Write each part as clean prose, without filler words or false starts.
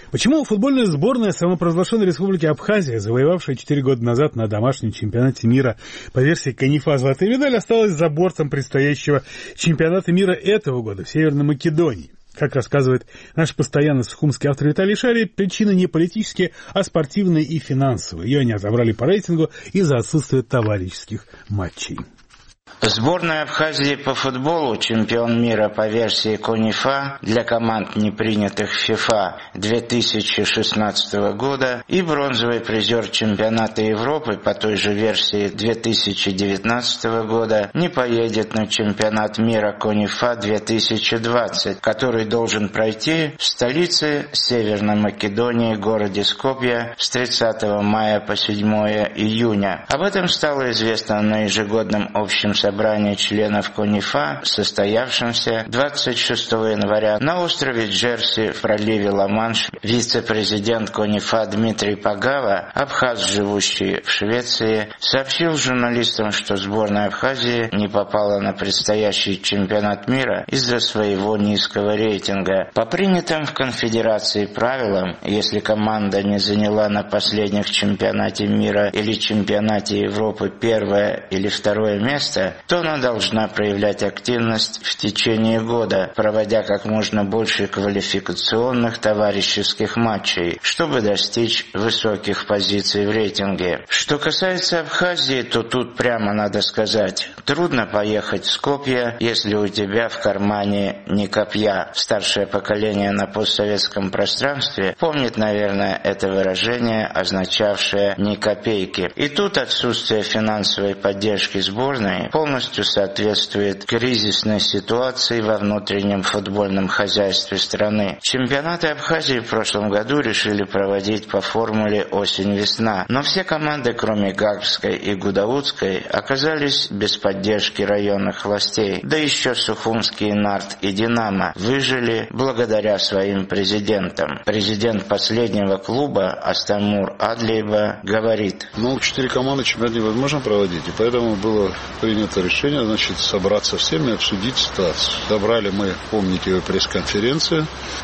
Почему футбольная сборная самопровозглашенной республики Абхазия, завоевавшая 4 года назад на домашнем чемпионате мира по версии КНИФА золотая медаль, осталась за бортом предстоящего чемпионата мира этого года в Северной Македонии? Как рассказывает наш постоянный сухумский автор Виталий Шарий, причины не политические, а спортивные и финансовые. Ее они отобрали по рейтингу из-за отсутствия товарищеских матчей. Сборная Абхазии по футболу, чемпион мира по версии КНИФА для команд, не принятых в ФИФА 2016 года, и бронзовый призер чемпионата Европы по той же версии 2019 года не поедет на чемпионат мира КНИФА 2020, который должен пройти в столице Северной Македонии, городе Скопье, с 30 мая по 7 июня. Об этом стало известно на ежегодном общем собрании членов КНИФА, состоявшемся 26 января на острове Джерси в проливе Ла-Манш. Вице-президент КНИФА Дмитрий Пагава, абхаз, живущий в Швеции, сообщил журналистам, что сборная Абхазии не попала на предстоящий чемпионат мира из-за своего низкого рейтинга. По принятым в конфедерации правилам, если команда не заняла на последних чемпионате мира или чемпионате Европы первое или второе место, то она должна проявлять активность в течение года, проводя как можно больше квалификационных товарищеских матчей, чтобы достичь высоких позиций в рейтинге. Что касается Абхазии, то тут прямо надо сказать, трудно поехать в Скопье, если у тебя в кармане не копья. Старшее поколение на постсоветском пространстве помнит, наверное, это выражение, означавшее «ни копейки». И тут отсутствие финансовой поддержки сборной полностью соответствует кризисной ситуации во внутреннем футбольном хозяйстве страны. Чемпионаты Абхазии в прошлом году решили проводить по формуле осень-весна, но все команды, кроме Гагрской и Гудаутской, оказались без поддержки районных властей. Да еще Сухумский Нарт и Динамо выжили благодаря своим президентам. Президент последнего клуба Астамур Адлиева говорит: 4 команды чемпионат невозможно проводить, и поэтому было принято решение, собраться всеми и обсудить ситуацию. Собрали мы, помните, пресс-конференцию,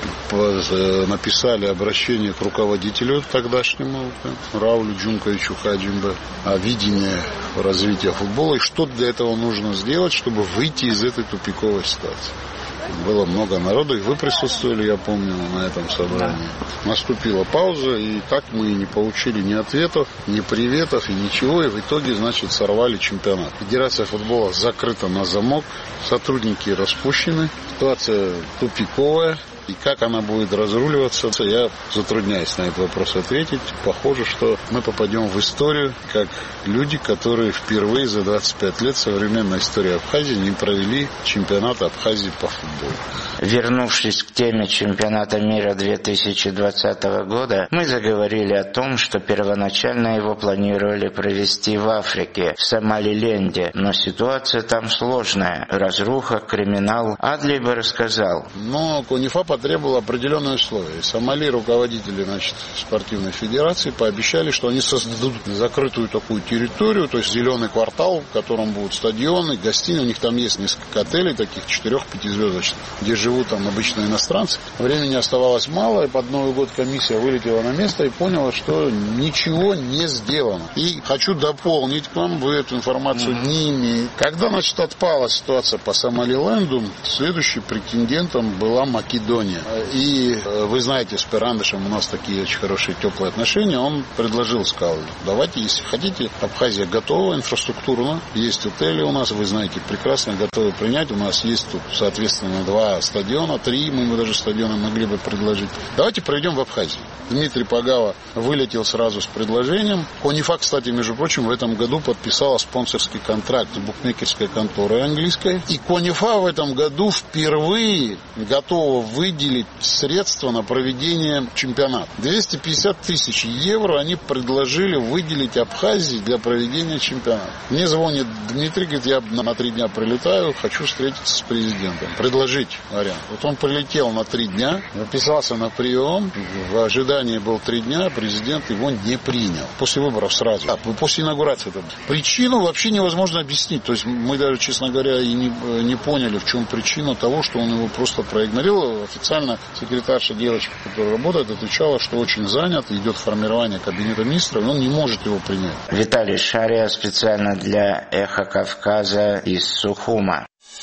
написали обращение к руководителю тогдашнему, Раулю Джунковичу Хаджимбе, о видении развития футбола и что для этого нужно сделать, чтобы выйти из этой тупиковой ситуации. Было много народу, и вы присутствовали, я помню, на этом собрании. Наступила пауза, и так мы и не получили ни ответов, ни приветов, и ничего, и в итоге, сорвали чемпионат. Федерация футбола закрыта на замок, сотрудники распущены, ситуация тупиковая. И как она будет разруливаться, я затрудняюсь на этот вопрос ответить. Похоже, что мы попадем в историю как люди, которые впервые за 25 лет современной истории Абхазии не провели чемпионат Абхазии по футболу. Вернувшись к теме чемпионата мира 2020 года, мы заговорили о том, что первоначально его планировали провести в Африке, в Сомалиленде, но ситуация там сложная, разруха, криминал. Адлиева рассказал. Но КНИФА потребовал определенные условия. Сомали, руководители спортивной федерации, пообещали, что они создадут закрытую такую территорию, то есть зеленый квартал, в котором будут стадионы, гостиницы. У них там есть несколько отелей, таких 4-5 звездочных, где живут там обычные иностранцы. Времени оставалось мало, и под Новый год комиссия вылетела на место и поняла, что ничего не сделано. И хочу дополнить к вам, вы эту информацию не имеете. Когда, отпала ситуация по Сомалиленду, следующим претендентом была Македония. И вы знаете, с Перандышем у нас такие очень хорошие, теплые отношения. Он сказал, давайте, если хотите, Абхазия готова инфраструктурно, есть отели у нас, вы знаете, прекрасно готовы принять. У нас есть тут, соответственно, 2 стадиона, 3, мы даже стадионы могли бы предложить. Давайте проведем в Абхазии. Дмитрий Пагава вылетел сразу с предложением. КНИФА, кстати, между прочим, в этом году подписала спонсорский контракт с букмекерской конторой английской. И КНИФА в этом году впервые готова выделить средства на проведение чемпионата. 250 тысяч евро они предложили выделить Абхазии для проведения чемпионата. Мне звонит Дмитрий, говорит, я на 3 дня прилетаю, хочу встретиться с президентом. Предложить вариант. Вот он прилетел на 3 дня, записался на прием, в ожидании был 3 дня, президент его не принял. После выборов сразу. После инаугурации. Причину вообще невозможно объяснить. То есть мы даже, честно говоря, и не поняли, в чем причина того, что он его просто проигнорировал. Официально секретарша, девочка, которая работает, отвечала, что очень занят, идет формирование кабинета министров, и он не может его принять. Виталий Шария специально для «Эхо Кавказа» из Сухума.